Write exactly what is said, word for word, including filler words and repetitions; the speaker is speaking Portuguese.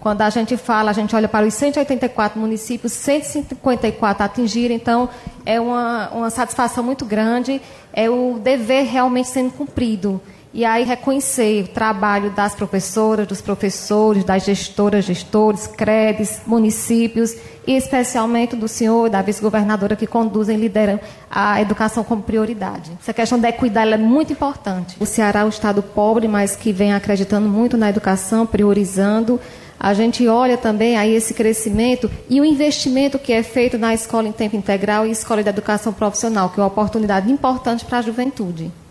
Quando a gente fala, a gente olha para os cento e oitenta e quatro municípios, cento e cinquenta e quatro atingiram, então é uma, uma satisfação muito grande, é o dever realmente sendo cumprido. E aí reconhecer o trabalho das professoras, dos professores, das gestoras, gestores, credes, municípios, e especialmente do senhor e da vice-governadora que conduzem e lideram a educação como prioridade. Essa questão da equidade é muito importante. O Ceará é um estado pobre, mas que vem acreditando muito na educação, priorizando. A gente olha também aí esse crescimento e o investimento que é feito na escola em tempo integral e escola de educação profissional, que é uma oportunidade importante para a juventude.